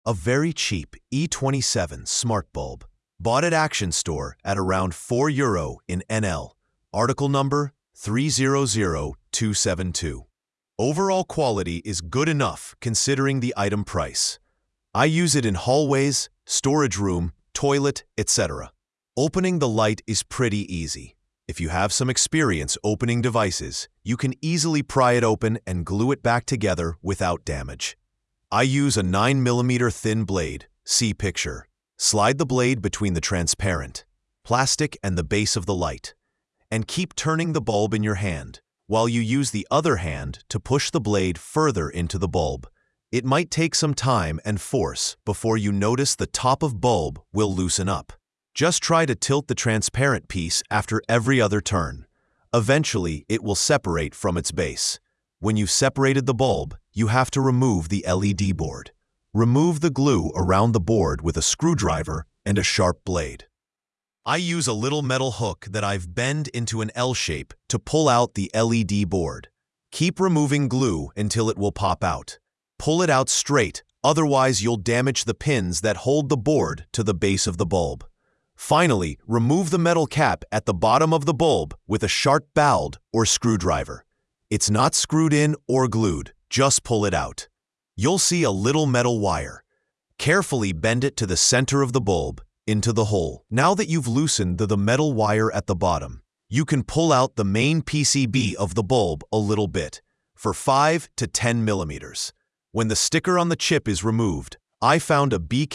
A very cheap E27 smart bulb, bought at Action Store at around €4 in NL. Article number 300272. Overall quality is good enough considering the item price. I use it in hallways, storage room, toilet, etc. Opening the light is pretty easy. If you have some experience opening devices, you can easily pry it open and glue it back together without damage. I use a 9mm thin blade, see picture. Slide the blade between the transparent plastic and the base of the light, and keep turning the bulb in your hand, while you use the other hand to push the blade further into the bulb. It might take some time and force before you notice the top of bulb will loosen up. Just try to tilt the transparent piece after every other turn. Eventually, it will separate from its base. When you've separated the bulb, you have to remove the LED board. Remove the glue around the board with a screwdriver and a sharp blade. I use a little metal hook that I've bent into an L shape to pull out the LED board. Keep removing glue until it will pop out. Pull it out straight, otherwise you'll damage the pins that hold the board to the base of the bulb. Finally, remove the metal cap at the bottom of the bulb with a sharp bowed or screwdriver. It's not screwed in or glued, just pull it out. You'll see a little metal wire. Carefully bend it to the center of the bulb, into the hole. Now that you've loosened the metal wire at the bottom, you can pull out the main PCB of the bulb a little bit, for 5 to 10 millimeters. When the sticker on the chip is removed, I found a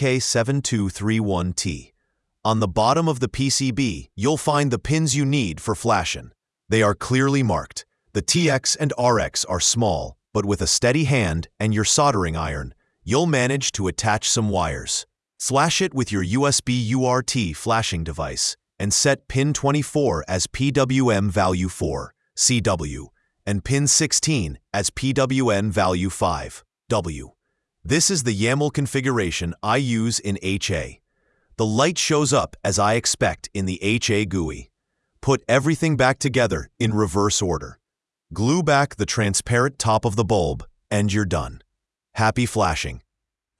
BK7231T. On the bottom of the PCB, you'll find the pins you need for flashing. They are clearly marked. The TX and RX are small, but with a steady hand and your soldering iron, you'll manage to attach some wires. Flash it with your USB UART flashing device and set pin 24 as PWM value 4, CW, and pin 16 as PWM value 5, W. This is the YAML configuration I use in HA. The light shows up as I expect in the HA GUI. Put everything back together in reverse order. Glue back the transparent top of the bulb, and you're done. Happy flashing!